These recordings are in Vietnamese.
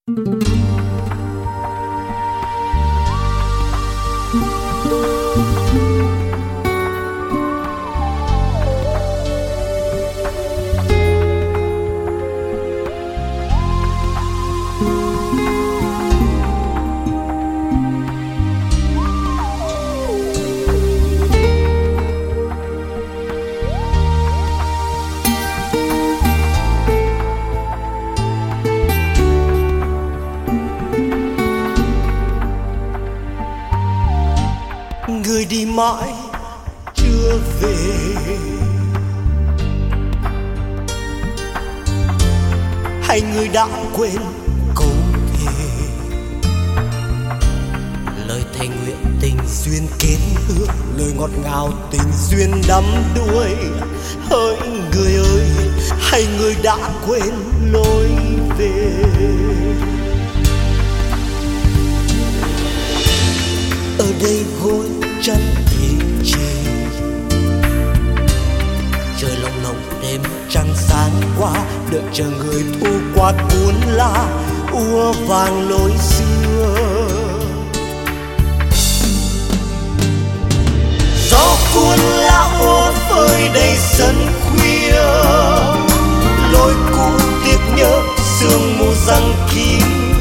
Người đi mãi chưa về, hay người đã quên câu thề, lời thề nguyện tình duyên kết ước, lời ngọt ngào tình duyên đắm đuối. Hỡi người ơi, hay người đã quên lối về? Ở đây gối chân thì chê, trời lồng lộng đêm trăng sáng qua, đợi chờ người thu qua cuốn lá úa vàng lối xưa. Gió cuốn lá úa phơi đầy sân khuya, lối cũ tiếc nhớ sương mù giăng kín.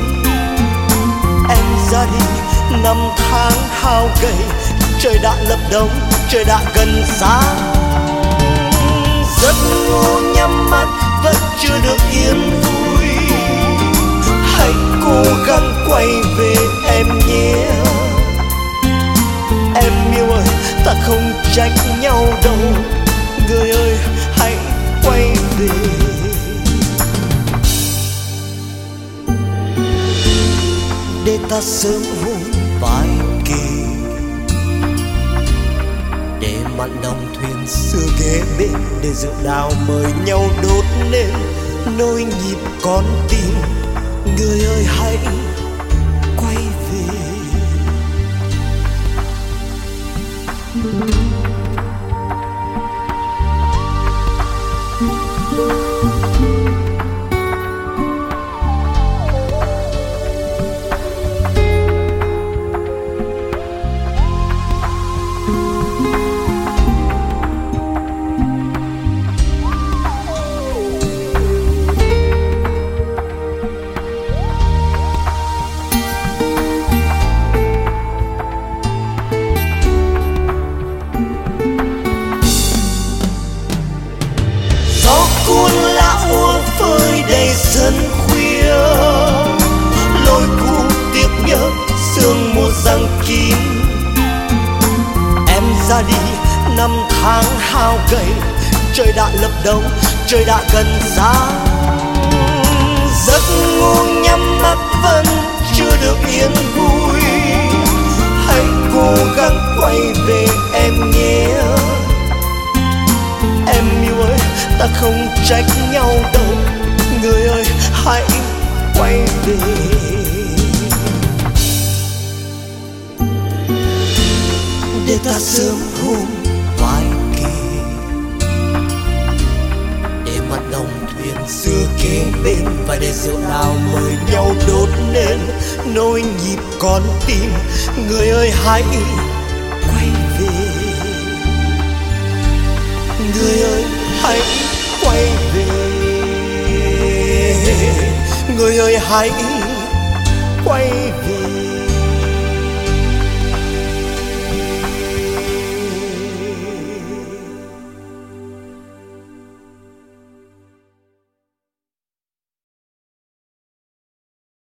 Em ra đi năm tháng hao gầy, trời đã lập đông, trời đã gần sáng. Giấc ngủ nhắm mắt vẫn chưa được yên vui, hãy cố gắng quay về em nhé. Em yêu ơi, ta không trách nhau đâu, người ơi hãy quay về. Để ta sớm hôm vai kề, để mặn đồng thuyền xưa ghé bên, để rượu đào mời nhau đốt lên nỗi nhịp con tim. Người ơi hãy quay về. Cuốn lá úa phơi đầy sân khuya, lối cũ tiếc nhớ sương mù giăng kín. Em ra đi năm tháng hao gầy, trời đã lập đông, trời đã gần sáng. Giấc ngủ nhắm mắt vẫn chưa được yên vui, hãy cố gắng quay về em nhé. Em yêu ơi, ta không trách nhau đâu, người ơi hãy quay về. Để ta sớm hôm vai kề, để mặt đồng thuyền xưa kế bên, và để rượu đào mời nhau đốt lên nỗi nhịp con tim. Người ơi hãy quay về. Người ơi hãy quay về. Người ơi hãy quay về.